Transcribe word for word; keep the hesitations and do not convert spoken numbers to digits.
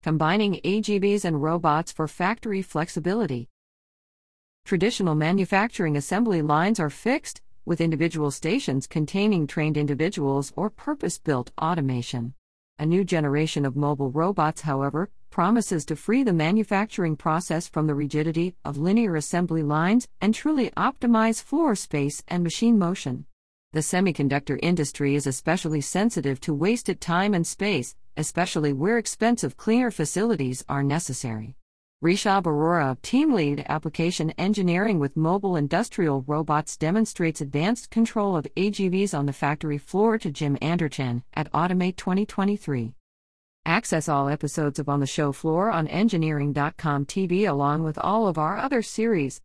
combining A G Vs and robots for factory flexibility. Traditional manufacturing assembly lines are fixed, with individual stations containing trained individuals or purpose-built automation. A new generation of mobile robots, however, promises to free the manufacturing process from the rigidity of linear assembly lines and truly optimize floor space and machine motion. The semiconductor industry is especially sensitive to wasted time and space, especially where expensive cleaner facilities are necessary. Rishab Arora, Team Lead Application Engineering with Mobile Industrial Robots, demonstrates advanced control of A G Vs on the factory floor to Jim Anderchen at Automate twenty twenty-three. Access all episodes of On the Show Floor on engineering dot com T V along with all of our other series.